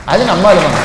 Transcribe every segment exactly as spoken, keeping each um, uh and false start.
అది నమ్మాలి మనం.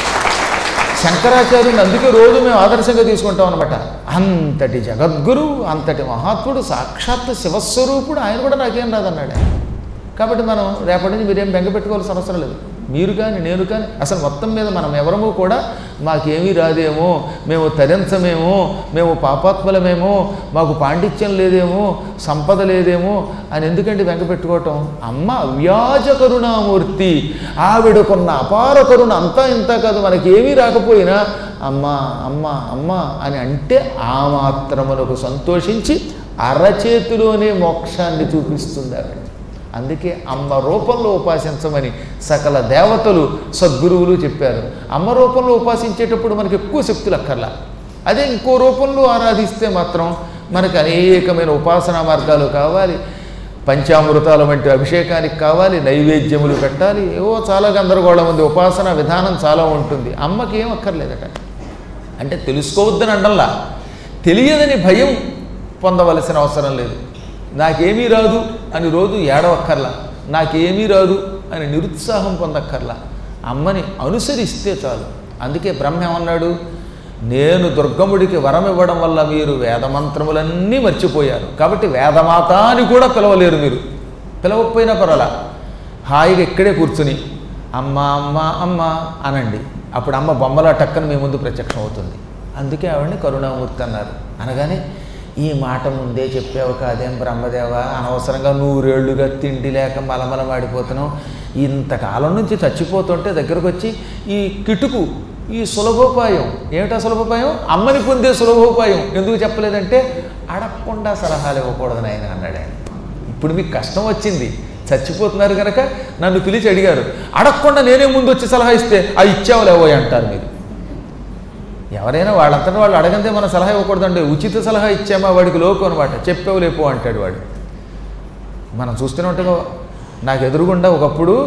శంకరాచార్యుని అందుకే రోజు మేము ఆదర్శంగా తీసుకుంటాం అనమాట. అంతటి జగద్గురు, అంతటి మహాత్ముడు, సాక్షాత్ శివస్వరూపుడు, ఆయన కూడా నాకేం రాదన్నాడు. కాబట్టి మనం రేపటి నుంచి మీరేం బెంగ పెట్టుకోవాల్సిన అవసరం లేదు. మీరు కానీ నేను కానీ అసలు మొత్తం మీద మనం ఎవరమూ కూడా మాకేమీ రాదేమో, మేము తరించమేమో, మేము పాపాత్మలమేమో, మాకు పాండిత్యం లేదేమో, సంపద లేదేమో అని ఎందుకంటే బెంగ పెట్టుకోవటం. అమ్మ అవ్యాజ కరుణామూర్తి, ఆవిడకున్న అపార కరుణ అంతా ఇంత కాదు. మనకేమీ రాకపోయినా అమ్మ అమ్మ అమ్మ అని అంటే ఆ మాత్రమునకు సంతోషించి అరచేతిలోనే మోక్షాన్ని చూపిస్తుంది ఆవిడ. అందుకే అమ్మ రూపంలో ఉపాసించమని సకల దేవతలు సద్గురువులు చెప్పారు. అమ్మ రూపంలో ఉపాసించేటప్పుడు మనకి ఎక్కువ శక్తులు అక్కర్లా. అదే ఇంకో రూపంలో ఆరాధిస్తే మాత్రం మనకు అనేకమైన ఉపాసనా మార్గాలు కావాలి, పంచామృతాల వంటి అభిషేకానికి కావాలి, నైవేద్యములు పెట్టాలి, ఏవో చాలా గందరగోళం ఉంది. ఉపాసన విధానం చాలా ఉంటుంది. అమ్మకి ఏం అక్కర్లేదట. అంటే తెలుసుకోవద్దని అండల్లా, తెలియదని భయం పొందవలసిన అవసరం లేదు. నాకేమీ రాదు అని రోజు ఏడవక్కర్లా, నాకేమీ రాదు అని నిరుత్సాహం పొందక్కర్లా. అమ్మని అనుసరిస్తే చాలు. అందుకే బ్రహ్మ ఏమన్నాడు, నేను దుర్గముడికి వరం ఇవ్వడం వల్ల మీరు వేదమంత్రములన్నీ మర్చిపోయారు, కాబట్టి వేదమాత అని కూడా పిలవలేరు. మీరు పిలవకపోయినా పర్వాలా, హాయిగా ఇక్కడే కూర్చుని అమ్మ అమ్మ అమ్మ అనండి. అప్పుడు అమ్మ బొమ్మల టక్కన మీ ముందు ప్రత్యక్షం అవుతుంది. అందుకే ఆవిడని కరుణామూర్తి అన్నారు. అనగానే ఈ మాట ముందే చెప్పావు కాదేం బ్రహ్మదేవ, అనవసరంగా నూరేళ్లుగా తిండి లేక మలమల మాడిపోతున్నాం, ఇంతకాలం నుంచి చచ్చిపోతుంటే దగ్గరకు వచ్చి ఈ కిటుకు, ఈ సులభోపాయం ఏమిటా సులభోపాయం, అమ్మని పొందే సులభోపాయం ఎందుకు చెప్పలేదంటే అడగకుండా సలహాలు ఇవ్వకూడదని ఆయన అన్నాడు. ఆయన ఇప్పుడు మీకు కష్టం వచ్చింది, చచ్చిపోతున్నారు కనుక నన్ను పిలిచి అడిగారు, అడగకుండా నేనే ముందు వచ్చి సలహా ఇస్తే ఆ ఇచ్చావులేవో అంటారు మీరు. ఎవరైనా వాళ్ళంతటా వాళ్ళు అడగందే మనం సలహా ఇవ్వకూడదండి. ఉచిత సలహా ఇచ్చామా వాడికి లోకు అనమాట, చెప్పావు లేపో అంటాడు వాడు. మనం చూస్తూనే ఉంటాం. నాకు ఎదురుగుండా ఒకప్పుడు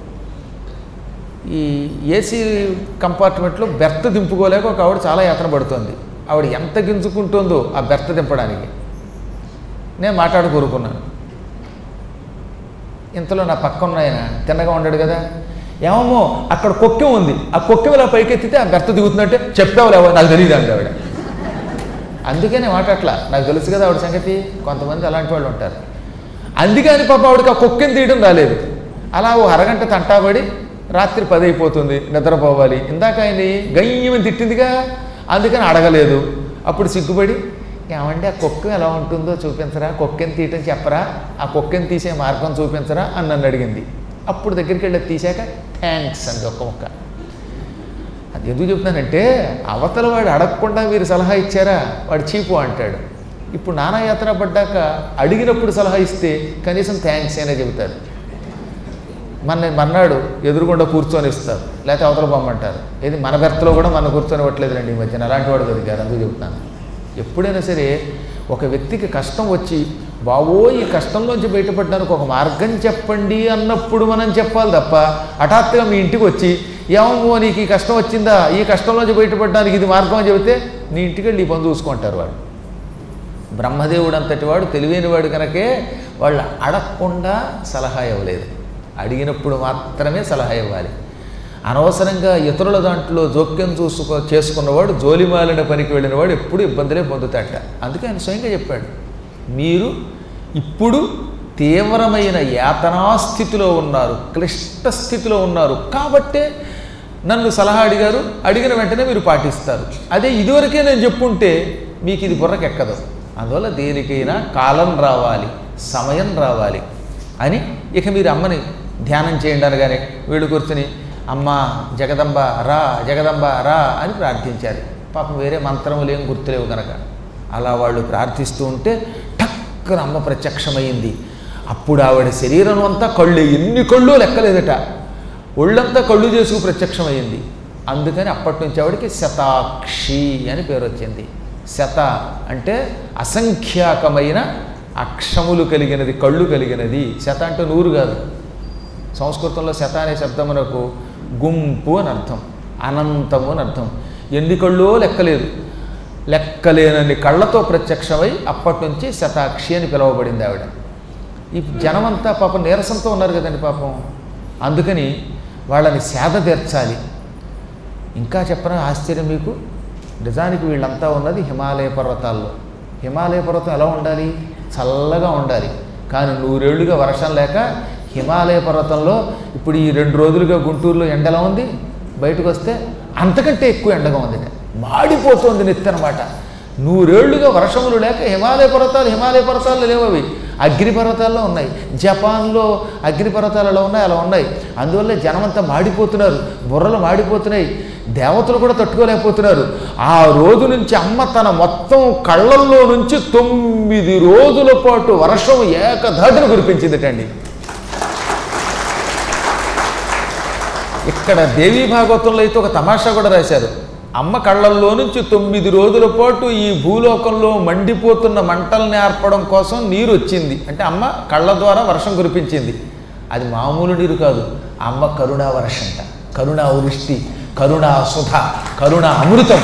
ఈ ఏసీ కంపార్ట్మెంట్లో బెర్త్ దింపుకోలేక ఒక ఆవిడ చాలా యాతన పడుతుంది. ఆవిడ ఎంత గింజుకుంటుందో ఆ బెర్త్ దింపడానికి. నేను మాట్లాడు కోరుకున్నాను. ఇంతలో నా పక్కన ఆయన తిన్నగా ఉన్నాడు కదా, ఏమో అక్కడ కుక్కెం ఉంది, ఆ కుక్కెం ఇలా పైకెత్తితే ఆ బెర్త దిగుతున్నట్టే చెప్పావు లేవో నాకు తెలియదు అండి ఆవిడ. అందుకే నేను మాట్లాడట్లా, నాకు తెలుసు కదా ఆవిడ సంగతి. కొంతమంది అలాంటి వాళ్ళు ఉంటారు. అందుకని పాప ఆవిడకి ఆ కుక్కెం తీయడం రాలేదు. అలా ఓ అరగంట తంటాబడి రాత్రి పది అయిపోతుంది, నిద్రపోవాలి. ఇందాక ఆయన్ని గయ్యమని తిట్టిందిగా, అందుకని అడగలేదు. అప్పుడు సిగ్గుపడి ఏమంటే ఆ కుక్కెం ఎలా ఉంటుందో చూపించరా, కుక్కెం తీయటం చెప్పరా, ఆ కుక్కెం తీసే మార్గం చూపించరా అని నన్ను అడిగింది. అప్పుడు దగ్గరికి వెళ్ళి తీసాక థ్యాంక్స్ అండి ఒక్క మొక్క. అది ఎందుకు చెప్తున్నానంటే అవతల వాడు అడగకుండా మీరు సలహా ఇచ్చారా వాడు చీపు అంటాడు. ఇప్పుడు నానాయాత్ర పడ్డాక అడిగినప్పుడు సలహా ఇస్తే కనీసం థ్యాంక్స్ అయినా చెబుతారు. మన మన్నాడు ఎదురుగుండా కూర్చొని ఇస్తారు, లేకపోతే అవతల బొమ్మంటారు. ఇది మన బెర్తలో కూడా మన కూర్చొని ఇవ్వట్లేదులేండి ఈ మధ్యన, అలాంటి వాడు దొరికారు. అందుకు చెబుతున్నాను, ఎప్పుడైనా సరే ఒక వ్యక్తికి కష్టం వచ్చి బావో ఈ కష్టంలోంచి బయటపడడానికి ఒక మార్గం చెప్పండి అన్నప్పుడు మనం చెప్పాలి తప్ప హఠాత్తుగా మీ ఇంటికి వచ్చి ఏమో నీకు ఈ కష్టం వచ్చిందా, ఈ కష్టంలోంచి బయటపడడానికి ఇది మార్గం అని చెబితే నీ ఇంటికి వెళ్ళి ఈ పని చూసుకుంటారు వాడు. బ్రహ్మదేవుడు అంతటి వాడు తెలివైన వాడు కనుకే వాళ్ళు అడగకుండా సలహా ఇవ్వలేదు, అడిగినప్పుడు మాత్రమే సలహా ఇవ్వాలి. అనవసరంగా ఇతరుల దాంట్లో జోక్యం చూసుకో చేసుకున్నవాడు, జోలిమాలిన పనికి వెళ్ళినవాడు ఎప్పుడు ఇబ్బందులే పొందుతాట. అందుకే ఆయన స్వయంగా చెప్పాడు, మీరు ఇప్పుడు తీవ్రమైన యాతనాస్థితిలో ఉన్నారు, క్లిష్ట స్థితిలో ఉన్నారు, కాబట్టే నన్ను సలహా అడిగారు, అడిగిన వెంటనే మీరు పాటిస్తారు. అదే ఇదివరకే నేను చెప్పుంటే మీకు ఇది బుర్రకెక్కదు. అందువల్ల దేనికైనా కాలం రావాలి, సమయం రావాలి అని ఇక మీరు అమ్మని ధ్యానం చేయండి అనగానే వీళ్ళు కూర్చుని అమ్మ జగదంబ రా జగదంబ రా అని ప్రార్థించారు. పాపం వేరే మంత్రములు ఏం గుర్తులేవు కనుక అలా వాళ్ళు ప్రార్థిస్తూ ఉంటే టక్కున అమ్మ ప్రత్యక్షమైంది. అప్పుడు ఆవిడ శరీరం అంతా కళ్ళు, ఎన్ని కళ్ళు లెక్కలేదట, ఒళ్ళంతా కళ్ళు చేసుకు ప్రత్యక్షమైంది. అందుకని అప్పటి నుంచి ఆవిడకి శతాక్షి అని పేరు వచ్చింది. శత అంటే అసంఖ్యాకమైన అక్షములు కలిగినది, కళ్ళు కలిగినది. శత అంటే నూరు కాదు. సంస్కృతంలో శత అనే శబ్దమునకు గుంపు అని అర్థం, అనంతము అని అర్థం. ఎన్ని కళ్ళో లెక్కలేదు, లెక్కలేనన్ని కళ్ళతో ప్రత్యక్షమై అప్పటి నుంచి శతాక్షి అని పిలువబడింది ఆవిడ. ఈ జనమంతా పాపం నీరసంతో ఉన్నారు కదండి పాపం. అందుకని వాళ్ళని సేద తీర్చాలి. ఇంకా చెప్పడం ఆశ్చర్యం మీకు, నిజానికి వీళ్ళంతా ఉన్నది హిమాలయ పర్వతాల్లో. హిమాలయ పర్వతం ఎలా ఉండాలి? చల్లగా ఉండాలి. కానీ నూరేళ్లుగా వర్షం లేక హిమాలయ పర్వతంలో ఇప్పుడు ఈ రెండు రోజులుగా గుంటూరులో ఎండ ఎలా ఉంది, బయటకు వస్తే అంతకంటే ఎక్కువ ఎండగా ఉంది, మాడిపోతుంది నెత్తి అనమాట. నూరేళ్లుగా వర్షములు లేక హిమాలయ పర్వతాలు హిమాలయ పర్వతాల్లో లేవు, అవి అగ్నిపర్వతాల్లో ఉన్నాయి. జపాన్లో అగ్నిపర్వతాలు ఎలా ఉన్నాయి అలా ఉన్నాయి. అందువల్ల జనమంతా మాడిపోతున్నారు, బుర్రలు మాడిపోతున్నాయి, దేవతలు కూడా తట్టుకోలేకపోతున్నారు. ఆ రోజు నుంచి అమ్మ తన మొత్తం కళ్ళల్లో నుంచి తొమ్మిది రోజుల పాటు వర్షం ఏకధాటిన కురిపించిందిటండి. ఇక్కడ దేవీ భాగవతంలో అయితే ఒక తమాషా కూడా రాశారు. అమ్మ కళ్ళల్లో నుంచి తొమ్మిది రోజుల పాటు ఈ భూలోకంలో మండిపోతున్న మంటల్ని ఆర్పడం కోసం నీరు వచ్చింది. అంటే అమ్మ కళ్ళ ద్వారా వర్షం కురిపించింది. అది మామూలు నీరు కాదు, అమ్మ కరుణా వర్షంట, కరుణా వృష్టి, కరుణా సుధ, కరుణా అమృతం.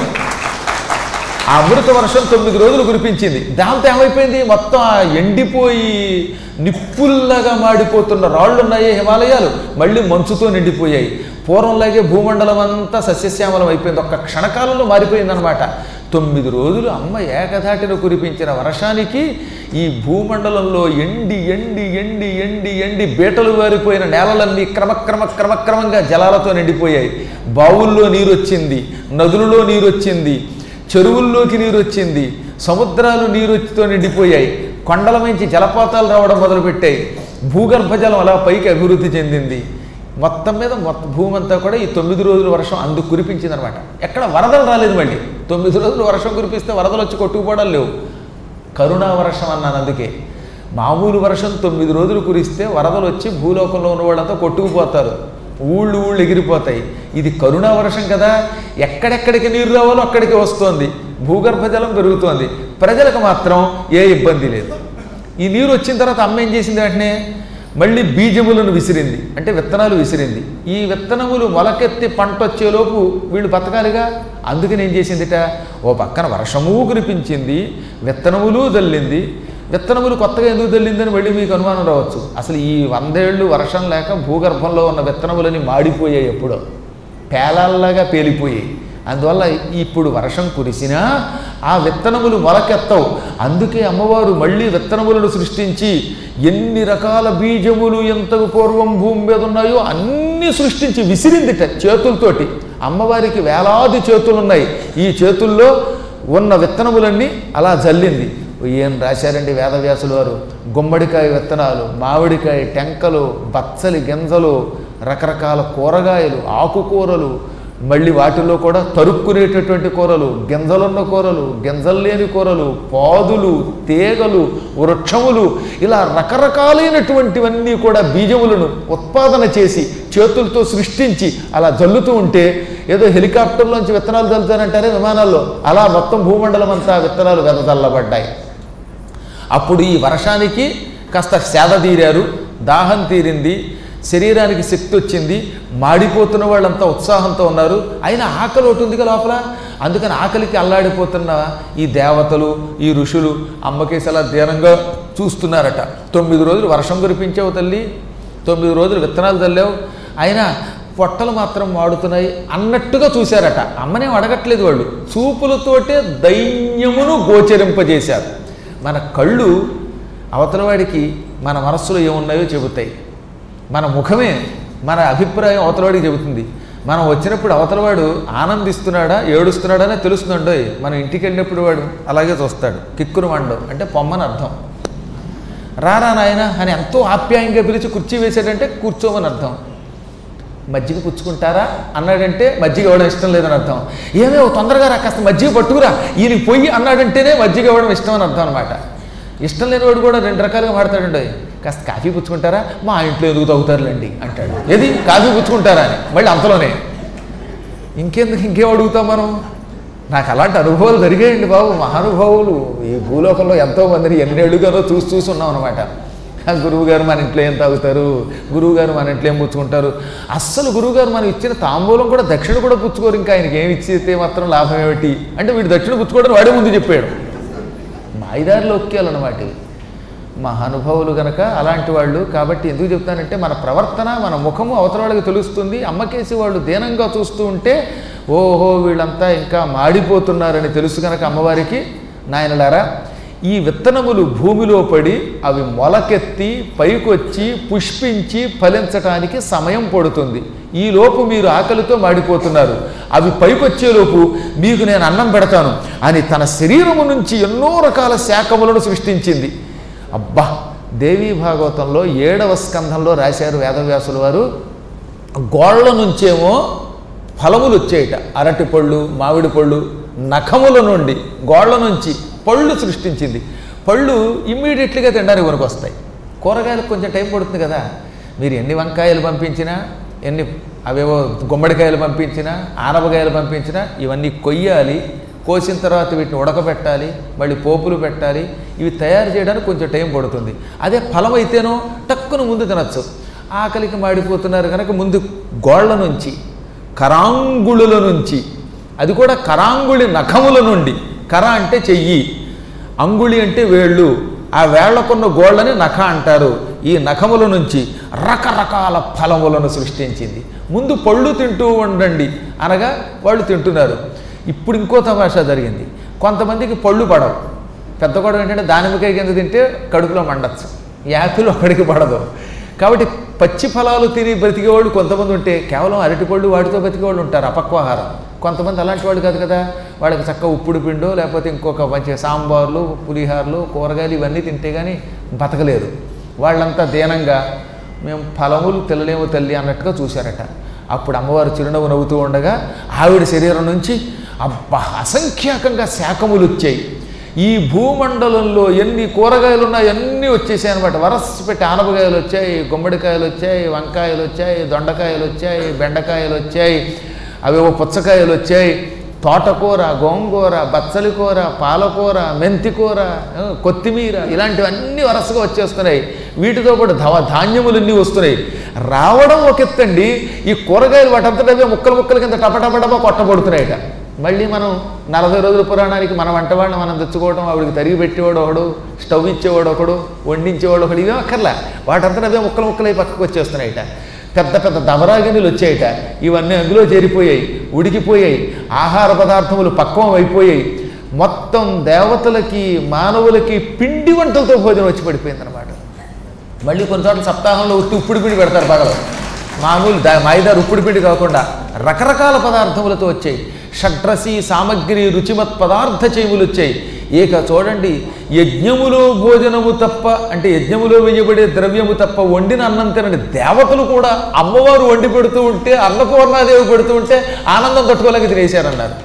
ఆ అమృత వర్షం తొమ్మిది రోజులు కురిపించింది. దాంతో ఏమైపోయింది, మొత్తం ఆ ఎండిపోయి నిప్పుల్లాగా మాడిపోతున్న రాళ్ళు ఉన్నాయి హిమాలయాలు, మళ్ళీ మంచుతో నిండిపోయాయి. పూర్వంలాగే భూమండలం అంతా సస్యశ్యామలం అయిపోయింది, ఒక్క క్షణకాలంలో మారిపోయిందనమాట. తొమ్మిది రోజులు అమ్మ ఏకధాటిన కురిపించిన వర్షానికి ఈ భూమండలంలో ఎండి ఎండి ఎండి ఎండి ఎండి బీటలు వారిపోయిన నేలలన్నీ క్రమక్రమ క్రమక్రమంగా జలాలతో నిండిపోయాయి. బావుల్లో నీరు వచ్చింది, నదులలో నీరు వచ్చింది, చెరువుల్లోకి నీరు వచ్చింది, సముద్రాలు నీరుతో నిండిపోయాయి, కొండల నుంచి జలపాతాలు రావడం మొదలుపెట్టాయి, భూగర్భ జలం అలా పైకి అభివృద్ధి చెందింది. మొత్తం మీద మొత్తం భూమి అంతా కూడా ఈ తొమ్మిది రోజుల వర్షం అందుకు కురిపించింది అనమాట. ఎక్కడ వరదలు రాలేదు. మళ్ళీ తొమ్మిది రోజులు వర్షం కురిపిస్తే వరదలు వచ్చి కొట్టుకుపోవడం లేవు. కరుణా వర్షం అన్నాను అందుకే. మామూలు వర్షం తొమ్మిది రోజులు కురిస్తే వరదలు వచ్చి భూలోకంలో ఉన్న వాళ్ళంతా కొట్టుకుపోతారు, ఊళ్ళు ఊళ్ళు ఎగిరిపోతాయి. ఇది కరుణా వర్షం కదా, ఎక్కడెక్కడికి నీరు రావాలో అక్కడికి వస్తోంది, భూగర్భ జలం పెరుగుతోంది, ప్రజలకు మాత్రం ఏ ఇబ్బంది లేదు. ఈ నీరు వచ్చిన తర్వాత అమ్మ ఏం చేసింది, వెంటనే మళ్ళీ బీజములను విసిరింది, అంటే విత్తనాలు విసిరింది. ఈ విత్తనములు మొలకెత్తి పంట వచ్చేలోపు వీళ్ళు బతకాలిగా. అందుకని ఏం చేసిందిట, ఓ పక్కన వర్షము కురిపించింది, విత్తనములు దల్లింది. విత్తనములు కొత్తగా ఎందుకు దల్లిందని మళ్ళీ మీకు అనుమానం రావచ్చు. అసలు ఈ వందేళ్ళు వర్షం లేక భూగర్భంలో ఉన్న విత్తనములని మాడిపోయాయి, ఎప్పుడో పేలాల్లాగా పేలిపోయాయి. అందువల్ల ఇప్పుడు వర్షం కురిసినా ఆ విత్తనములు మొలకెత్తవు. అందుకే అమ్మవారు మళ్ళీ విత్తనములను సృష్టించి ఎన్ని రకాల బీజములు ఎంతకు పూర్వం భూమి మీద ఉన్నాయో అన్నీ సృష్టించి విసిరిందిట చేతులతోటి. అమ్మవారికి వేలాది చేతులు ఉన్నాయి, ఈ చేతుల్లో ఉన్న విత్తనములన్నీ అలా జల్లింది. ఏం రాశారండి వేదవ్యాసులు వారు, గుమ్మడికాయ విత్తనాలు, మామిడికాయ టెంకలు, బచ్చలి గింజలు, రకరకాల కూరగాయలు, ఆకుకూరలు, మళ్ళీ వాటిల్లో కూడా తరుక్కునేటటువంటి కూరలు, గింజలున్న కూరలు, గింజలు లేని కూరలు, పాదులు, తీగలు, వృక్షములు, ఇలా రకరకాలైనటువంటివన్నీ కూడా బీజములను ఉత్పాదన చేసి చేతులతో సృష్టించి అలా జల్లుతూ ఉంటే ఏదో హెలికాప్టర్లోంచి విత్తనాలు చల్లుతారంటారే విమానాల్లో, అలా మొత్తం భూమండలం అంతా విత్తనాలు వెదజల్లబడ్డాయి. అప్పుడు ఈ వర్షానికి కాస్త సేద తీరారు, దాహం తీరింది, శరీరానికి శక్తి వచ్చింది, మాడిపోతున్న వాళ్ళంతా ఉత్సాహంతో ఉన్నారు. అయినా ఆకలి ఒకటి ఉందిగా లోపల, అందుకని ఆకలికి అల్లాడిపోతున్న ఈ దేవతలు, ఈ ఋషులు అమ్మకేసి అలా దీనంగా చూస్తున్నారట. తొమ్మిది రోజులు వర్షం కురిపించావు తల్లి, తొమ్మిది రోజులు విత్తనాలు చల్లావు, అయినా పొట్టలు మాత్రం మాడుతున్నాయి అన్నట్టుగా చూశారట. అమ్మనేం అడగట్లేదు, వాళ్ళు చూపులతోటే దైన్యమును గోచరింపజేశారు. మన కళ్ళు అవతలవాడికి మన మనస్సులో ఏమున్నాయో చెబుతాయి, మన ముఖమే మన అభిప్రాయం అవతలవాడికి చెబుతుంది. మనం వచ్చినప్పుడు అవతలవాడు ఆనందిస్తున్నాడా ఏడుస్తున్నాడా అని తెలుస్తుందండో. మనం ఇంటికి వెళ్ళినప్పుడు వాడు అలాగే చూస్తాడు, కిక్కురు మండవు అంటే పొమ్మని అర్థం. రారా నాయన అని ఎంతో ఆప్యాయంగా పిలిచి కుర్చీ వేసాడంటే కూర్చోమని అర్థం. మజ్జిగ పుచ్చుకుంటారా అన్నాడంటే మజ్జిగ ఇవ్వడం ఇష్టం లేదని అర్థం. ఏమేమో తొందరగా రా, కాస్త మజ్జిగ పట్టుకురా, ఈయనకి పొయ్యి అన్నాడంటేనే మజ్జిగ ఇవ్వడం ఇష్టం అని అర్థం అనమాట. ఇష్టం లేనివాడు కూడా రెండు రకాలుగా మాడతాడండి. కాస్త కాఫీ పుచ్చుకుంటారా, మా ఇంట్లో ఎందుకు తాగుతారులేండి అంటాడు. ఏది కాఫీ పుచ్చుకుంటారా అని మళ్ళీ అంతలోనే. ఇంకెందుకు ఇంకేం అడుగుతాం మనం. నాకు అలాంటి అనుభవాలు జరిగాయండి బాబు, మహానుభావులు ఈ భూలోకంలో ఎంతోమందిని ఎన్నేళ్ళుగానో చూసి చూసి ఉన్నాం అనమాట. గురువుగారు మన ఇంట్లో ఏం తాగుతారు, గురువుగారు మన ఇంట్లో ఏం పుచ్చుకుంటారు. అస్సలు గురువుగారు మనం ఇచ్చిన తాంబూలం కూడా దక్షిణ కూడా పుచ్చుకోరు. ఇంకా ఆయనకి ఏమి ఇచ్చితే మాత్రం లాభం ఏమిటి అంటే వీడు దక్షిణ పుచ్చుకోవడం వాడే ముందు చెప్పాడు. మాయిదారిలో ఒక్కేయాలన్నమాట. మహానుభావులు గనక అలాంటి వాళ్ళు. కాబట్టి ఎందుకు చెప్తానంటే మన ప్రవర్తన మన ముఖము అవతల వాళ్ళకి తెలుస్తుంది. అమ్మకేసి వాళ్ళు దీనంగా చూస్తూ ఉంటే ఓహో వీళ్ళంతా ఇంకా మాడిపోతున్నారని తెలుసు కనుక అమ్మవారికి, నాయనలారా ఈ విత్తనములు భూమిలో పడి అవి మొలకెత్తి పైకొచ్చి పుష్పించి ఫలించటానికి సమయం పడుతుంది. ఈలోపు మీరు ఆకలితో మాడిపోతున్నారు, అవి పైకొచ్చేలోపు మీకు నేను అన్నం పెడతాను అని తన శరీరము నుంచి ఎన్నో రకాల శాఖములను సృష్టించింది. అబ్బా, దేవీ భాగవతంలో ఏడవ స్కంధంలో రాశారు వేదవ్యాసుల వారు, గోళ్ల నుంచేమో ఫలములు వచ్చేయట, అరటి పళ్ళు మామిడి పళ్ళు, నఖముల నుండి గోళ్ల నుంచి పళ్ళు సృష్టించింది. పళ్ళు ఇమ్మీడియట్లీగా తినడానికి వరకు వస్తాయి. కూరగాయలకు కొంచెం టైం పడుతుంది కదా. మీరు ఎన్ని వంకాయలు పంపించినా, ఎన్ని అవేవో గుమ్మడికాయలు పంపించినా, ఆనపకాయలు పంపించినా ఇవన్నీ కొయ్యాలి, కోసిన తర్వాత వీటిని ఉడకబెట్టాలి, మళ్ళీ పోపులు పెట్టాలి. ఇవి తయారు చేయడానికి కొంచెం టైం పడుతుంది. అదే ఫలం అయితేనో టక్కున ముందు తినచ్చు. ఆకలికి మాడిపోతున్నారు కనుక ముందు గోళ్ల నుంచి, కరాంగుళుల నుంచి, అది కూడా కరాంగుళి నఖముల నుండి, కర అంటే చెయ్యి, అంగుళి అంటే వేళ్ళు, ఆ వేళ్లకున్న గోళ్ళని నఖ అంటారు. ఈ నఖముల నుంచి రకరకాల ఫలములను సృష్టించింది. ముందు పళ్ళు తింటూ ఉండండి అనగా వాళ్ళు తింటున్నారు. ఇప్పుడు ఇంకో తమాషా జరిగింది. కొంతమందికి పళ్ళు పడవు. పెద్ద గొడవ ఏంటంటే దానిమ్మకాయ కింద తింటే కడుపులో మండచ్చు, యాపిల్ ఒకడికి పడదు. కాబట్టి పచ్చి ఫలాలు తిని బ్రతికేవాళ్ళు కొంతమంది ఉంటే కేవలం అరటిపళ్ళు వాటితో బ్రతికేవాళ్ళు ఉంటారు, అపక్వాహారం. కొంతమంది అలాంటి వాళ్ళు కాదు కదా, వాళ్ళకి చక్క ఉప్పుడు పిండో లేకపోతే ఇంకొక మంచి సాంబార్లు, పులిహార్లు, కూరగాయలు ఇవన్నీ తింటే కానీ బతకలేరు. వాళ్ళంతా దీనంగా మేము ఫలములు తినలేము తల్లి అన్నట్టుగా చూశారట. అప్పుడు అమ్మవారు చిరునవ్వు నవ్వుతూ ఉండగా ఆవిడ శరీరం నుంచి అబ్బా అసంఖ్యాకంగా శాఖములు వచ్చాయి. ఈ భూమండలంలో ఎన్ని కూరగాయలు ఉన్నాయో అన్నీ వచ్చేసాయి అనమాట. వరస పెట్టి ఆనపకాయలు వచ్చాయి, గుమ్మడికాయలు వచ్చాయి, వంకాయలు వచ్చాయి, దొండకాయలు వచ్చాయి, బెండకాయలు వచ్చాయి, అవేవో పుచ్చకాయలు వచ్చాయి, తోటకూర, గోంగూర, బచ్చలి కూర, పాలకూర, మెంతికూర, కొత్తిమీర ఇలాంటివన్నీ వరసగా వచ్చేస్తున్నాయి. వీటితో పాటు ధవ ధాన్యములన్నీ వస్తున్నాయి. రావడం ఒక ఎత్తండి, ఈ కూరగాయలు వాటంతటవే ముక్కలు ముక్కల కింద టపటపటపా కొట్టబడుతున్నాయట. మళ్ళీ మనం నలభై రోజుల పురాణానికి మన వంటవాడిని మనం తెచ్చుకోవడం, ఆవిడికి తరిగి పెట్టేవాడు ఒకడు, స్టవ్ ఇచ్చేవాడు ఒకడు, వండించేవాడు ఒకడు, ఇవే అక్కర్లా, వాటంతటవే ముక్కలు ముక్కలై పక్కకు వచ్చేస్తున్నాయట. పెద్ద పెద్ద దబరాగినులు వచ్చాయట. ఇవన్నీ అందులో చేరిపోయాయి, ఉడికిపోయాయి, ఆహార పదార్థములు పక్వం అయిపోయాయి. మొత్తం దేవతలకి మానవులకి పిండి వంటలతో భోజనం వచ్చి పడిపోయిందనమాట. మళ్ళీ కొన్ని చోట్ల సప్తాహంలో ఉట్టి ఉప్పుడు పిండి పెడతారు పగలు, మామూలు దా మైదారు ఉప్పుడు పిండి కాకుండా రకరకాల పదార్థములతో వచ్చాయి. షడ్రసి సామగ్రి రుచిమత్ పదార్థ చేములు వచ్చాయి. ఇక చూడండి, యజ్ఞములో భోజనము తప్ప అంటే యజ్ఞములో వేయబడే ద్రవ్యము తప్ప వండిన అన్నం తినండి దేవతలు కూడా అమ్మవారు వండి పెడుతూ ఉంటే, అన్నపూర్ణాదేవి పెడుతూ ఉంటే ఆనందం తట్టుకోలేక తినేశారన్నారు.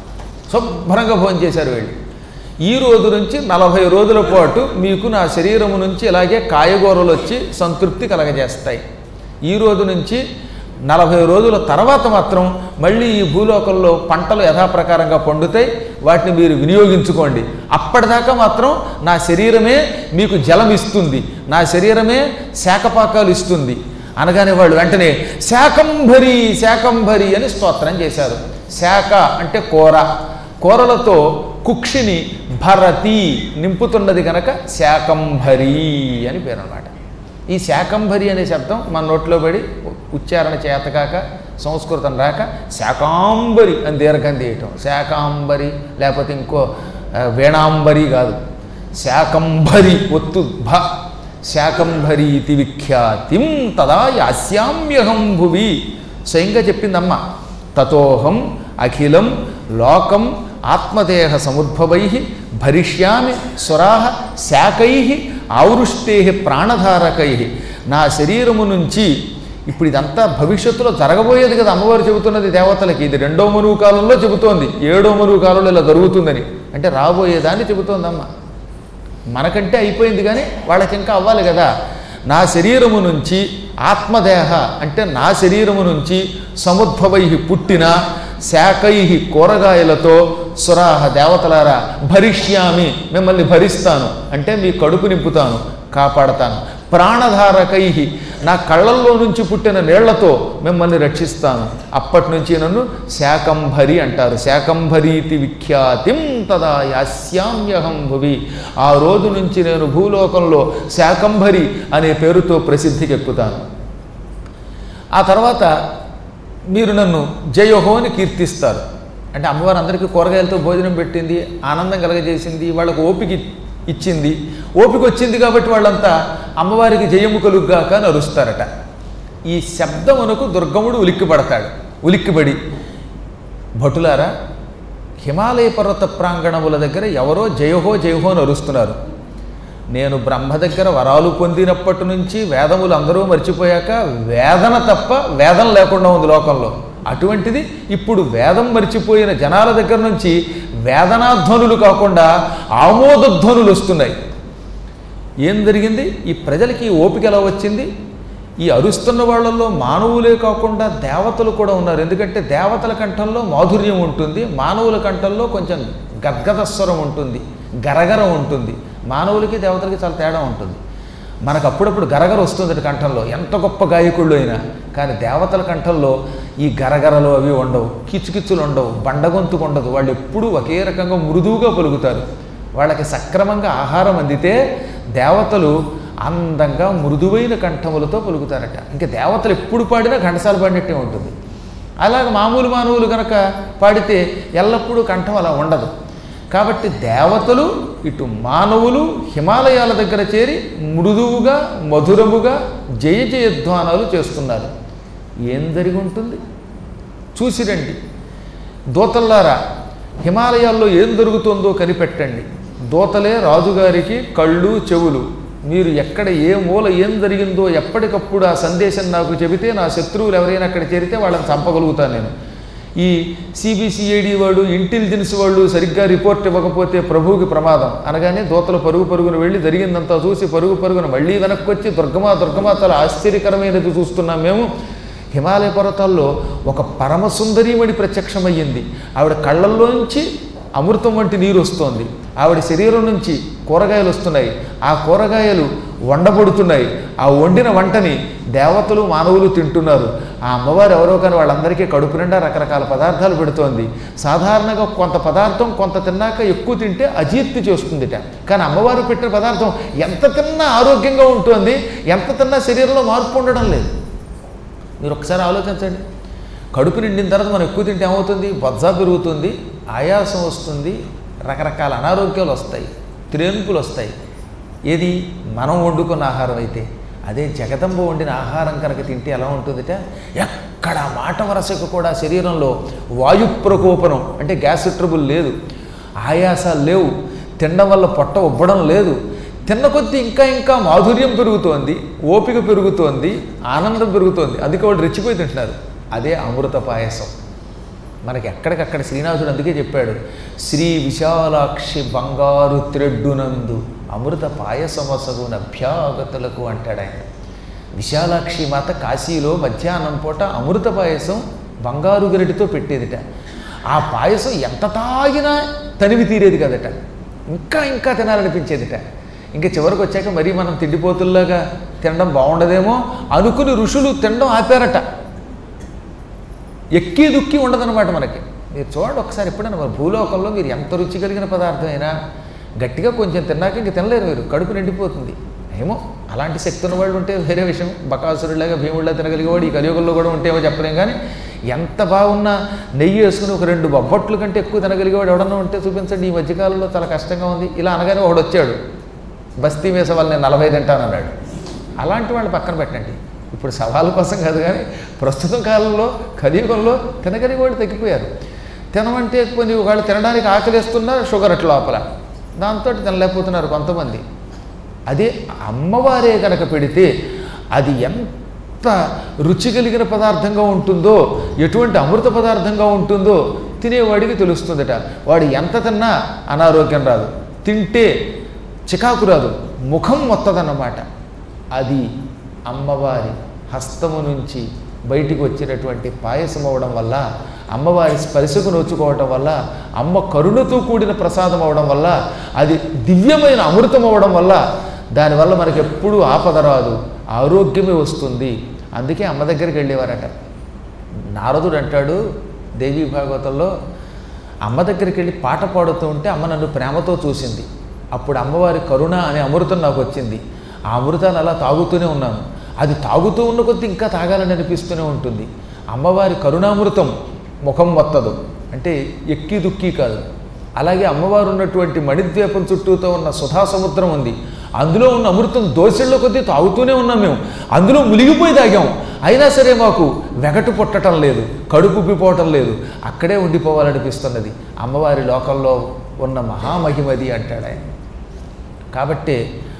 శుభ్రంగా భోజనం చేశారు వీళ్ళు. ఈ రోజు నుంచి నలభై రోజుల పాటు మీకు నా శరీరము నుంచి ఇలాగే కాయగూరలు వచ్చి సంతృప్తి కలగజేస్తాయి. ఈ రోజు నుంచి నలభై రోజుల తర్వాత మాత్రం మళ్ళీ ఈ భూలోకంలో పంటలు యథాప్రకారంగా పండుతాయి, వాటిని మీరు వినియోగించుకోండి. అప్పటిదాకా మాత్రం నా శరీరమే మీకు జలం ఇస్తుంది, నా శరీరమే శాఖపాకాలు ఇస్తుంది అనగానే వాళ్ళు వెంటనే శాకంభరి శాకంభరి అని స్తోత్రం చేశారు. శాఖ అంటే కూర, కూరలతో కుక్షిని భరతి నింపుతున్నది కనుక శాకంభరి అని పేరు అన్నమాట. ఈ శాకంభరి అనే శబ్దం మన నోట్లో పడి ఉచ్చారణ చేతకాక సంస్కృతం రాక శాకాంబరి అని దీర్ఘం తీయటం. శాకాంబరి లేకపోతే ఇంకో వేణాంబరి కాదు, శాకంభరి ఒత్తు భ శాకంభరి ఇది విఖ్యాతిం తదా యాస్యామ్యహం భువి. స్వయంగా చెప్పిందమ్మ. తతోహం అఖిలం లోకం ఆత్మదేహ సముద్భవై భరిష్యామి సురాహ శాకై ఆవృష్టే ప్రాణధారకై. నా శరీరము నుంచి ఇప్పుడు ఇదంతా భవిష్యత్తులో జరగబోయేది కదా అమ్మవారు చెబుతున్నది దేవతలకి. ఇది రెండో మనువు కాలంలో చెబుతోంది, ఏడో మనువు కాలంలో ఇలా జరుగుతుందని. అంటే రాబోయేదాన్ని చెబుతోందమ్మ. మనకంటే అయిపోయింది కానీ వాళ్ళకి ఇంకా అవ్వాలి కదా. నా శరీరము నుంచి ఆత్మదేహ అంటే నా శరీరము నుంచి సముద్భవై పుట్టిన శాకై కూరగాయలతో సురాహ దేవతలారా భరిష్యామి మిమ్మల్ని భరిస్తాను అంటే మీ కడుపు నింపుతాను, కాపాడతాను. ప్రాణధారకై నా కళ్ళల్లో నుంచి పుట్టిన నీళ్లతో మిమ్మల్ని రక్షిస్తాను. అప్పటి నుంచి నన్ను శాకంభరి అంటారు. శాకంభరీతి విఖ్యాతిం తదా యాస్యామ్యహం భువి. ఆ రోజు నుంచి నేను భూలోకంలో శాకంభరి అనే పేరుతో ప్రసిద్ధికి ఎక్కుతాను. ఆ తర్వాత మీరు నన్ను జయోహో అని కీర్తిస్తారు. అంటే అమ్మవారు అందరికీ కూరగాయలతో భోజనం పెట్టింది, ఆనందం కలగజేసింది, వాళ్ళకు ఓపిక ఇచ్చింది. ఓపిక వచ్చింది కాబట్టి వాళ్ళంతా అమ్మవారికి జయము కలుగ్గాక అని అరుస్తారట. ఈ శబ్దమునకు దుర్గముడు ఉలిక్కిపడతాడు. ఉలిక్కిపడి, భటులారా, హిమాలయ పర్వత ప్రాంగణముల దగ్గర ఎవరో జయహో జయహో అని అరుస్తున్నారు. నేను బ్రహ్మ దగ్గర వరాలు పొందినప్పటి నుంచి వేదములు అందరూ మర్చిపోయాక వేదన తప్ప వేదం లేకుండా ఉంది లోకంలో. అటువంటిది ఇప్పుడు వేదం మర్చిపోయిన జనాల దగ్గర నుంచి వేదనాధ్వనులు కాకుండా ఆమోదధ్వనులు వస్తున్నాయి. ఏం జరిగింది? ఈ ప్రజలకి ఓపిక ఎలా వచ్చింది? ఈ అరుస్తున్న వాళ్ళల్లో మానవులే కాకుండా దేవతలు కూడా ఉన్నారు. ఎందుకంటే దేవతల కంఠంలో మాధుర్యం ఉంటుంది, మానవుల కంఠంలో కొంచెం గద్గదస్వరం ఉంటుంది, గరగరం ఉంటుంది. మానవులకి దేవతలకి చాలా తేడా ఉంటుంది. మనకు అప్పుడప్పుడు గరగర వస్తుంది కంఠంలో, ఎంత గొప్ప గాయకుళ్ళు అయినా. కానీ దేవతల కంఠంలో ఈ గరగరలు అవి ఉండవు, కిచ్చుకిచ్చులు ఉండవు, బండగొంతుకు ఉండదు. వాళ్ళు ఎప్పుడూ ఒకే రకంగా మృదువుగా పలుకుతారు. వాళ్ళకి సక్రమంగా ఆహారం అందితే దేవతలు అందంగా మృదువైన కంఠములతో పలుకుతారట. ఇంకా దేవతలు ఎప్పుడు పాడినా ఘంటసాల పాడినట్టే ఉంటుంది. అలాగే మామూలు మానవులు కనుక పాడితే ఎల్లప్పుడూ కంఠం అలా ఉండదు. కాబట్టి దేవతలు ఇటు మానవులు హిమాలయాల దగ్గర చేరి మృదువుగా మధురముగా జయ జయధ్వానాలు చేస్తున్నారు. ఏం జరిగి ఉంటుంది చూసిరండి. దూతల్లారా, హిమాలయాల్లో ఏం జరుగుతుందో కనిపెట్టండి. దూతలే రాజుగారికి కళ్ళు చెవులు. మీరు ఎక్కడ ఏ మూల ఏం జరిగిందో ఎప్పటికప్పుడు ఆ సందేశం నాకు చెబితే నా శత్రువులు ఎవరైనా అక్కడ చేరితే వాళ్ళని చంపగలుగుతాను నేను. ఈ సిబిసిఐడి వాళ్ళు, ఇంటెలిజెన్స్ వాళ్ళు సరిగ్గా రిపోర్ట్ ఇవ్వకపోతే ప్రభువుకి ప్రమాదం అనగానే దూతలు పరుగు పరుగున వెళ్ళి జరిగిందంతా చూసి పరుగు పరుగున మళ్ళీ వెనక్కి వచ్చి దుర్గమా దుర్గమా చాలా ఆశ్చర్యకరమైనది చూస్తున్నాం మేము. హిమాలయ పర్వతాల్లో ఒక పరమసుందరీమణి ప్రత్యక్షమయ్యింది. ఆవిడ కళ్ళల్లోంచి అమృతం వంటి నీరు వస్తోంది. ఆవిడ శరీరం నుంచి కూరగాయలు వస్తున్నాయి. ఆ కూరగాయలు వండబడుతున్నాయి. ఆ వండిన వంటని దేవతలు మానవులు తింటున్నారు. ఆ అమ్మవారు ఎవరో కానీ వాళ్ళందరికీ కడుపు నిండా రకరకాల పదార్థాలు పెడుతోంది. సాధారణంగా కొంత పదార్థం కొంత తిన్నాక ఎక్కువ తింటే అజీర్తి చేస్తుందిట. కానీ అమ్మవారు పెట్టిన పదార్థం ఎంత తిన్నా ఆరోగ్యంగా ఉంటుంది, ఎంత తిన్నా శరీరంలో మార్పు ఉండడం లేదు. మీరు ఒకసారి ఆలోచించండి. కడుపు నిండిన తర్వాత మనం ఎక్కువ తింటే ఏమవుతుంది? బొజ్జా పెరుగుతుంది, ఆయాసం వస్తుంది, రకరకాల అనారోగ్యాలు వస్తాయి, త్రేన్పులు వస్తాయి. ఏది మనం వండుకున్న ఆహారం అయితే. అదే జగదంబ వండిన ఆహారం కనుక తింటే ఎలా ఉంటుందిట? ఎక్కడ మాట వరసకు కూడా శరీరంలో వాయు ప్రకోపనం అంటే గ్యాస్ ట్రబుల్ లేదు, ఆయాసాలు లేవు, తినడం వల్ల పొట్ట ఉబ్బడం లేదు. తిన్న కొద్దీ ఇంకా ఇంకా మాధుర్యం పెరుగుతోంది, ఓపిక పెరుగుతోంది, ఆనందం పెరుగుతోంది. అందుకే వాళ్ళు రెచ్చిపోయి తింటున్నారు. అదే అమృత పాయసం. మనకి ఎక్కడికక్కడ శ్రీనాథుడు అందుకే చెప్పాడు, శ్రీ విశాలాక్షి బంగారు త్రెడ్డునందు అమృత పాయసమసగున అభ్యాగతులకు అంటాడు ఆయన. విశాలాక్షి మాత కాశీలో మధ్యాహ్నం పూట అమృత పాయసం బంగారు గరిటితో పెట్టేదిట. ఆ పాయసం ఎంత తాగినా తనివి తీరేది కదట, ఇంకా ఇంకా తినాలనిపించేదిట. ఇంకా చివరికి వచ్చాక మరీ మనం తిండిపోతుల్లాగా తినడం బాగుండదేమో అనుకుని ఋషులు తినడం ఆపారట. ఎక్కి దుక్కి ఉండదన్నమాట మనకి. మీరు చూడండి ఒకసారి ఎప్పుడైనా మరి భూలోకంలో మీరు ఎంత రుచి కలిగిన పదార్థమైనా గట్టిగా కొంచెం తిన్నాక ఇంక తినలేరు, మీరు కడుపు నిండిపోతుంది. ఏమో అలాంటి శక్తి ఉన్నవాళ్ళు ఉంటే వేరే విషయం. బకాసురులాగా భీముళ్ళ తినగలిగేవాడు ఈ కలియుగంలో కూడా ఉంటేమో చెప్పలేం. కానీ ఎంత బాగున్నా నెయ్యి వేసుకుని ఒక రెండు బొబ్బట్లు కంటే ఎక్కువ తినగలిగేవాడు ఎవడన్నా ఉంటే చూపించండి. ఈ మధ్యకాలంలో చాలా కష్టంగా ఉంది. ఇలా అనగానే ఒకడు వచ్చాడు, బస్తీ వేసే వాళ్ళు నేను నలభై తింటాను అన్నాడు. అలాంటి వాళ్ళు పక్కన పెట్టండి. ఇప్పుడు సవాలు కోసం కాదు, కానీ ప్రస్తుతం కాలంలో కలియుగంలో తినగలిగేవాళ్ళు తగ్గిపోయారు. తినమంటే కొన్ని వాళ్ళు తినడానికి ఆకలిస్తున్నా షుగర్ అట్లా లోపల, దాంతో తినలేకపోతున్నారు కొంతమంది. అదే అమ్మవారే కనుక పెడితే అది ఎంత రుచి కలిగిన పదార్థంగా ఉంటుందో, ఎటువంటి అమృత పదార్థంగా ఉంటుందో తినేవాడికి తెలుస్తుందట. వాడు ఎంత తిన్నా అనారోగ్యం రాదు, తింటే చికాకు రాదు, ముఖం మొత్తదన్నమాట. అది అమ్మవారి హస్తము నుంచి బయటికి వచ్చినటువంటి పాయసం అవడం వల్ల, అమ్మవారి స్పర్శకు నోచుకోవటం వల్ల, అమ్మ కరుణతో కూడిన ప్రసాదం అవడం వల్ల, అది దివ్యమైన అమృతం అవడం వల్ల, దానివల్ల మనకి ఎప్పుడూ ఆపద రాదు, ఆరోగ్యమే వస్తుంది. అందుకే అమ్మ దగ్గరికి వెళ్ళేవారట. నారదుడు అంటాడు దేవీ భాగవతంలో, అమ్మ దగ్గరికి వెళ్ళి పాట పాడుతూ ఉంటే అమ్మ నన్ను ప్రేమతో చూసింది. అప్పుడు అమ్మవారి కరుణ అనే అమృతం నాకు వచ్చింది. ఆ అమృతాన్ని అలా తాగుతూనే ఉన్నాను. అది తాగుతూ ఉన్న కొద్దీ ఇంకా తాగాలని అనిపిస్తూనే ఉంటుంది. అమ్మవారి కరుణామృతం ముఖం మొత్తదు, అంటే ఎక్కి దుక్కి కాదు. అలాగే అమ్మవారు ఉన్నటువంటి మణిద్వీపం చుట్టూతో ఉన్న సుధా సముద్రం ఉంది. అందులో ఉన్న అమృతం దోశల్లో కొద్దీ తాగుతూనే ఉన్నాం మేము. అందులో మునిగిపోయి తాగాం. అయినా సరే మాకు వెగటు పుట్టడం లేదు, కడుపు ఉబ్బిపోవటం లేదు, అక్కడే ఉండిపోవాలనిపిస్తున్నది. అమ్మవారి లోకంలో ఉన్న మహామహిమది అంటాడు ఆయన. కాబట్టే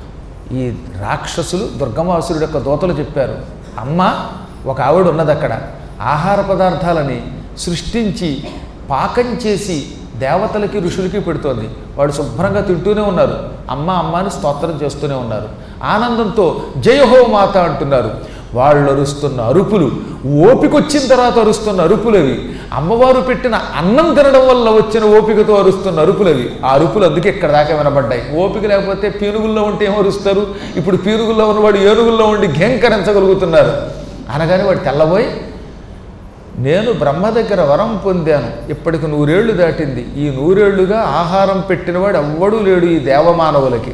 ఈ రాక్షసులు దుర్గమాసురుడు యొక్క దూతలు చెప్పారు, అమ్మ ఒక ఆవిడ ఉన్నది అక్కడ, ఆహార పదార్థాలని సృష్టించి పాకం చేసి దేవతలకి ఋషులకి పెడుతోంది. వాడు శుభ్రంగా తింటూనే ఉన్నారు. అమ్మ అమ్మ అని స్తోత్రం చేస్తూనే ఉన్నారు. ఆనందంతో జయహో మాత అంటున్నారు. వాళ్ళు అరుస్తున్న అరుపులు, ఓపికొచ్చిన తర్వాత అరుస్తున్న అరుపులు అవి. అమ్మవారు పెట్టిన అన్నం తినడం వల్ల వచ్చిన ఓపికతో అరుస్తున్న అరుపులవి. ఆ అరుపులు అందుకే ఇక్కడ దాకా వినబడ్డాయి. ఓపిక లేకపోతే పీనుగుల్లో ఉంటే ఏమో అరుస్తారు. ఇప్పుడు పీనుగుల్లో ఉన్నవాడు ఏనుగుల్లో ఉండి ఘేంకరించగలుగుతున్నారు. అనగానే వాడు తెల్లబోయి, నేను బ్రహ్మ దగ్గర వరం పొందాను, ఇప్పటికి నూరేళ్లు దాటింది, ఈ నూరేళ్లుగా ఆహారం పెట్టినవాడు ఎవ్వడూ లేడు ఈ దేవమానవులకి.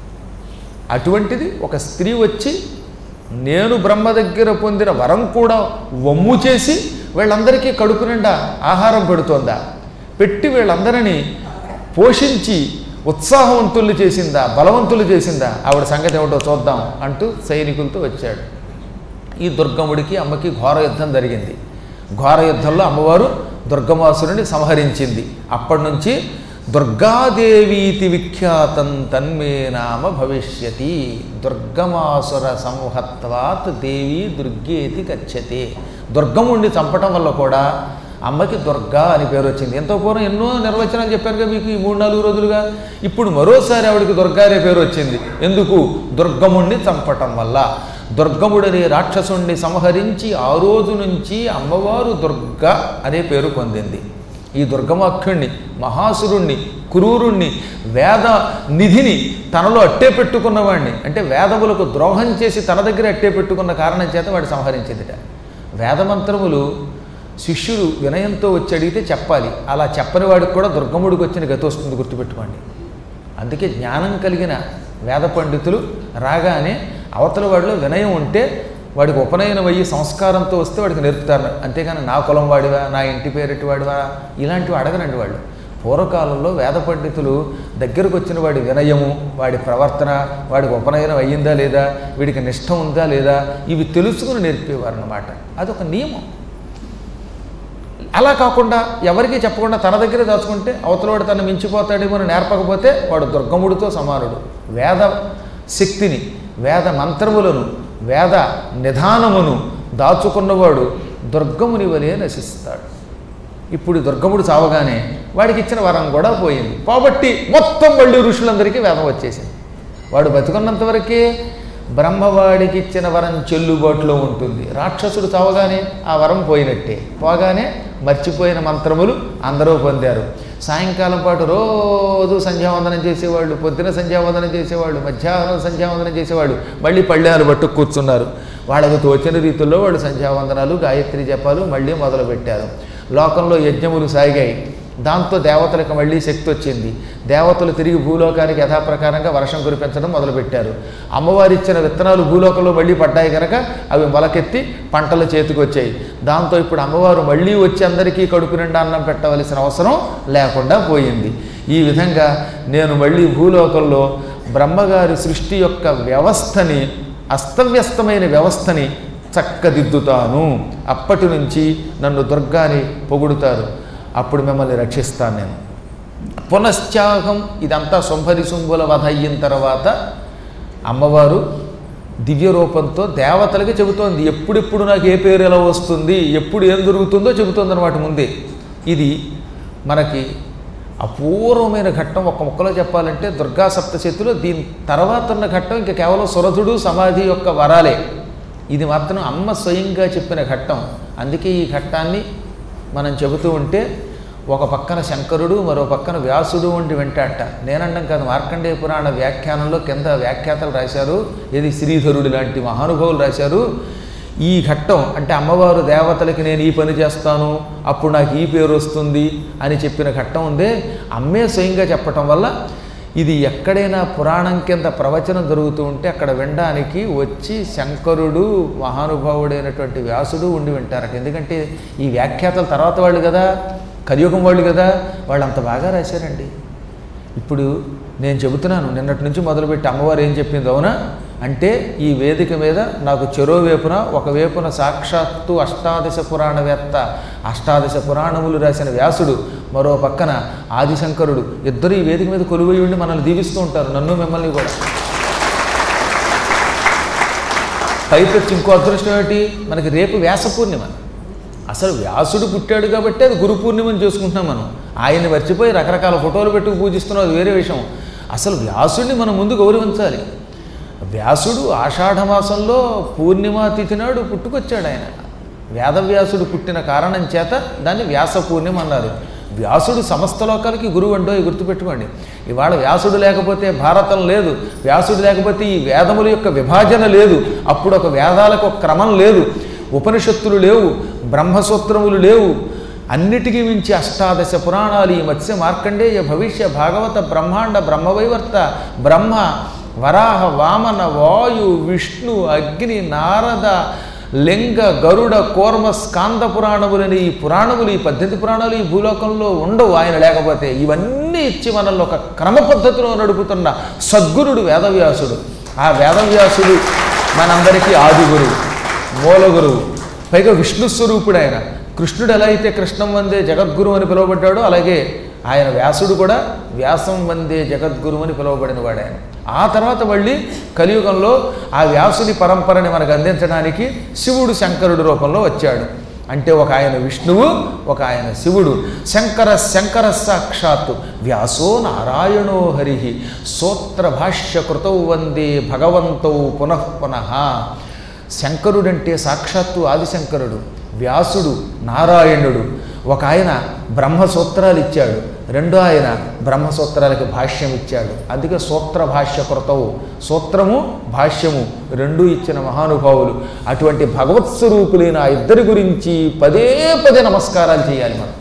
అటువంటిది ఒక స్త్రీ వచ్చి నేను బ్రహ్మ దగ్గర పొందిన వరం కూడా వమ్ము చేసి వీళ్ళందరికీ కడుపు నిండా ఆహారం పెడుతోందా, పెట్టి వీళ్ళందరినీ పోషించి ఉత్సాహవంతులు చేసిందా, బలవంతులు చేసిందా, ఆవిడ సంగతి ఏమిటో చూద్దాం అంటూ సైనికులతో వచ్చాడు. ఈ దుర్గముడికి అమ్మకి ఘోర యుద్ధం జరిగింది. ఘోర యుద్ధంలో అమ్మవారు దుర్గమాసురుని సంహరించింది. అప్పటి నుంచి దుర్గాదేవీతి విఖ్యాతం తన్మే నామ భవిష్యతి. దుర్గమాసుర సంహత్వాత్ దేవి దుర్గేతి గచ్చతే. దుర్గముడిని చంపటం వల్ల కూడా అమ్మకి దుర్గా అని పేరు వచ్చింది. ఎంతో పూర్వం ఎన్నో నిర్వచనాలు చెప్పారుగా మీకు ఈ మూడు నాలుగు రోజులుగా. ఇప్పుడు మరోసారి ఆవిడికి దుర్గా అనే పేరు వచ్చింది. ఎందుకు? దుర్గముడిని చంపటం వల్ల. దుర్గముడనే రాక్షసుణ్ణి సంహరించి ఆ రోజు నుంచి అమ్మవారు దుర్గా అనే పేరు పొందింది. ఈ దుర్గమాఖ్యుణ్ణి, మహాసురుణ్ణి, క్రూరుణ్ణి, వేద నిధిని తనలో అట్టే పెట్టుకున్నవాడిని, అంటే వేదములకు ద్రోహం చేసి తన దగ్గర అట్టే పెట్టుకున్న కారణం చేత వాడు సంహరించిందిట. వేదమంత్రములు శిష్యుడు వినయంతో వచ్చి అడిగితే చెప్పాలి. అలా చెప్పని వాడికి కూడా దుర్గముడికి వచ్చిన గతి వస్తుంది, గుర్తుపెట్టుకోండి. అందుకే జ్ఞానం కలిగిన వేద పండితులు రాగానే అవతల వాడిలో వినయం ఉంటే వాడికి ఉపనయనం అయ్యి సంస్కారంతో వస్తే వాడికి నేర్పుతారు. అంతేగాని నా కులం వాడివా, నా ఇంటి పేరెట్టి వాడివా, ఇలాంటివి అడగనండి వాళ్ళు. పూర్వకాలంలో వేద పండితులు దగ్గరకు వచ్చిన వాడి వినయము, వాడి ప్రవర్తన, వాడికి ఉపనయనం అయ్యిందా లేదా, వీడికి నిష్ఠ ఉందా లేదా, ఇవి తెలుసుకుని నేర్పేవారు అన్నమాట. అదొక నియమం. అలా కాకుండా ఎవరికీ చెప్పకుండా తన దగ్గరే దాచుకుంటే అవతలవాడు తను మించిపోతాడేమో అని నేర్పకపోతే వాడు దుర్గముడితో సమానుడు. వేద శక్తిని, వేద మంత్రములను, వేద నిధానమును దాచుకున్నవాడు దుర్గముని వలె నశిస్తాడు. ఇప్పుడు దుర్గముడు చావగానే వాడికి ఇచ్చిన వరం కూడా పోయింది. కాబట్టి మొత్తం మళ్ళీ ఋషులందరికీ వేదం వచ్చేసింది. వాడు బతుకున్నంత వరకే బ్రహ్మవాడికి ఇచ్చిన వరం చెల్లుబాటులో ఉంటుంది. రాక్షసుడు చావగానే ఆ వరం పోయినట్టే. పోగానే మర్చిపోయిన మంత్రములు అందరూ పొందారు. సాయంకాలం పాటు రోజు సంధ్యావందనం చేసేవాళ్ళు, పొద్దున సంధ్యావందనం చేసేవాళ్ళు, మధ్యాహ్నం సంధ్యావందనం చేసేవాళ్ళు మళ్ళీ పళ్ళాలు పట్టు కూర్చున్నారు. వాళ్ళకు తోచిన రీతుల్లో వాళ్ళు సంధ్యావందనాలు, గాయత్రి జపాలు మళ్ళీ మొదలుపెట్టారు. లోకంలో యజ్ఞములు సాగాయి. దాంతో దేవతలకు మళ్ళీ శక్తి వచ్చింది. దేవతలు తిరిగి భూలోకానికి యథాప్రకారంగా వర్షం కురిపించడం మొదలుపెట్టారు. అమ్మవారి ఇచ్చిన విత్తనాలు భూలోకంలో మళ్ళీ పడ్డాయి కనుక అవి మొలకెత్తి పంటలు చేతికి వచ్చాయి. దాంతో ఇప్పుడు అమ్మవారు మళ్ళీ వచ్చి అందరికీ కడుపు నిండా అన్నం పెట్టవలసిన అవసరం లేకుండా పోయింది. ఈ విధంగా నేను మళ్ళీ భూలోకంలో బ్రహ్మగారి సృష్టి యొక్క వ్యవస్థని, అస్తవ్యస్తమైన వ్యవస్థని చక్కదిద్దుతాను. అప్పటి నుంచి నన్ను దుర్గాని పొగుడుతారు. అప్పుడు మిమ్మల్ని రక్షిస్తాను నేను. పునశ్చాహం. ఇదంతా శుంభరి శుంభుల వధ అయిన తర్వాత అమ్మవారు దివ్య రూపంతో దేవతలకి చెబుతోంది. ఎప్పుడెప్పుడు నాకు ఏ పేరు ఎలా వస్తుంది, ఎప్పుడు ఏం జరుగుతుందో చెబుతోంది అన్నమాట ముందే. ఇది మనకి అపూర్వమైన ఘట్టం. ఒక్క ముక్కలో చెప్పాలంటే దుర్గా సప్తశతిలో దీని తర్వాత ఉన్న ఘట్టం ఇంకా కేవలం సురధుడు సమాధి యొక్క వరాలే. ఇది మాత్రం అమ్మ స్వయంగా చెప్పిన ఘట్టం. అందుకే ఈ ఘట్టాన్ని మనం చెబుతూ ఉంటే ఒక పక్కన శంకరుడు మరో పక్కన వ్యాసుడు ఉండి వెంటాట. నేనండం కాదు, మార్కండేయ పురాణ వ్యాఖ్యానంలో కింద వ్యాఖ్యాతలు రాశారు, ఇది శ్రీధరుడు లాంటి మహానుభావులు రాశారు. ఈ ఘట్టం అంటే అమ్మవారు దేవతలకి నేను ఈ పని చేస్తాను అప్పుడు నాకు ఈ పేరు వస్తుంది అని చెప్పిన ఘట్టం ఉందే, అమ్మే స్వయంగా చెప్పటం వల్ల ఇది ఎక్కడైనా పురాణం కింద ప్రవచనం జరుగుతూ ఉంటే అక్కడ వినడానికి వచ్చి శంకరుడు మహానుభావుడైనటువంటి వ్యాసుడు ఉండి వింటారట. ఎందుకంటే ఈ వ్యాఖ్యాతలు తర్వాత వాళ్ళు కదా, కలియుగం వాళ్ళు కదా, వాళ్ళు అంత బాగా రాశారండి. ఇప్పుడు నేను చెబుతున్నాను, నిన్నటి నుంచి మొదలుపెట్టి అమ్మవారు ఏం చెప్పింది అవునా అంటే, ఈ వేదిక మీద నాకు చెరో వేపున ఒకవేపున సాక్షాత్తు అష్టాదశ పురాణవేత్త, అష్టాదశ పురాణములు రాసిన వ్యాసుడు, మరో పక్కన ఆదిశంకరుడు, ఇద్దరు ఈ వేదిక మీద కొలువై ఉండి మనల్ని దీవిస్తూ ఉంటారు, నన్ను మిమ్మల్ని కూడా. పైపెచ్చి ఇంకో అదృష్టం ఏమిటి, మనకి రేపు వ్యాస పూర్ణిమ. అసలు వ్యాసుడు పుట్టాడు కాబట్టి అది గురు పూర్ణిమని చేసుకుంటున్నాం మనం. ఆయన్ని మర్చిపోయి రకరకాల ఫోటోలు పెట్టుకు పూజిస్తున్నాం, అది వేరే విషయం. అసలు వ్యాసుడిని మనం ముందు గౌరవించాలి. వ్యాసుడు ఆషాఢమాసంలో పూర్ణిమా తిథి నాడు పుట్టుకొచ్చాడు. ఆయన వేదవ్యాసుడు పుట్టిన కారణం చేత దాన్ని వ్యాస పూర్ణిమ అన్నారు. వ్యాసుడు సమస్త లోకాలకి గురువు అండో గుర్తుపెట్టుకోండి. ఇవాళ వ్యాసుడు లేకపోతే భారతం లేదు, వ్యాసుడు లేకపోతే ఈ వేదముల యొక్క విభాజన లేదు, అప్పుడు ఒక వేదాలకు ఒక క్రమం లేదు, ఉపనిషత్తులు లేవు, బ్రహ్మసూత్రములు లేవు, అన్నిటికీ మించి అష్టాదశ పురాణాలు, ఈ మత్స్య మార్కండేయ భవిష్య భాగవత బ్రహ్మాండ బ్రహ్మవైవర్త బ్రహ్మ వరాహ వామన వాయు విష్ణు అగ్ని నారద లింగ గరుడ కూర్మ స్కాంద పురాణములని ఈ పురాణములు, ఈ పద్దెనిమిది పురాణాలు ఈ భూలోకంలో ఉండవు ఆయన లేకపోతే. ఇవన్నీ ఇచ్చి మనల్ని ఒక క్రమ పద్ధతిలో నడుపుతున్న సద్గురుడు వేదవ్యాసుడు. ఆ వేదవ్యాసుడు మనందరికీ ఆది గురువు, మూల గురువు, పైగా విష్ణు స్వరూపుడు ఆయన. కృష్ణుడు ఎలా అయితే కృష్ణం వందే జగద్గురు అని పిలువబడ్డాడో అలాగే ఆయన వ్యాసుడు కూడా వ్యాసం వందే జగద్గురు అని పిలువబడిన వాడు ఆయన. ఆ తర్వాత మళ్ళీ కలియుగంలో ఆ వ్యాసుని పరంపరని మనకు అందించడానికి శివుడు శంకరుడు రూపంలో వచ్చాడు. అంటే ఒక ఆయన విష్ణువు, ఒక ఆయన శివుడు. శంకర శంకర సాక్షాత్తు వ్యాసో నారాయణో హరి సూత్ర భాష్య కృతౌ వందే భగవంతౌ పునః పునః. శంకరుడంటే సాక్షాత్తు ఆదిశంకరుడు, వ్యాసుడు నారాయణుడు. ఒక ఆయన బ్రహ్మసూత్రాలు ఇచ్చాడు, రెండో ఆయన బ్రహ్మసూత్రాలకి భాష్యం ఇచ్చాడు. అందుకే సూత్ర భాష్య కృతవు, సూత్రము భాష్యము రెండూ ఇచ్చిన మహానుభావులు. అటువంటి భగవత్ స్వరూపులైన ఆ ఇద్దరి గురించి పదే పదే నమస్కారాలు చేయాలి మనం.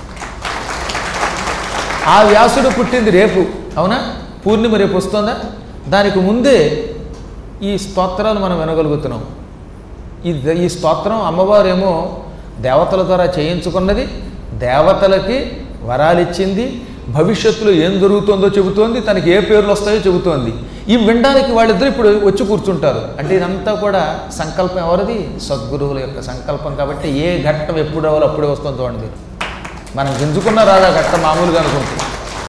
ఆ వ్యాసుడు పుట్టింది రేపు, అవునా? పూర్ణిమ రేపు వస్తుందా? దానికి ముందే ఈ స్తోత్రాలు మనం వినగలుగుతున్నాం. ఈ ఈ స్తోత్రం అమ్మవారేమో దేవతల ద్వారా చేయించుకున్నది, దేవతలకి వరాలిచ్చింది, భవిష్యత్తులో ఏం జరుగుతుందో చెబుతోంది, తనకి ఏ పేర్లు వస్తాయో చెబుతోంది. ఇవి వినడానికి వాళ్ళిద్దరూ ఇప్పుడు వచ్చి కూర్చుంటారు. అంటే ఇదంతా కూడా సంకల్పం ఎవరిది? సద్గురువుల యొక్క సంకల్పం. కాబట్టి ఏ ఘట్టం ఎప్పుడు రావాలో అప్పుడే వస్తుందో చూడండి. మనం గింజుకున్న రాదా ఘట్టం మామూలుగా అనుకుంటుంది.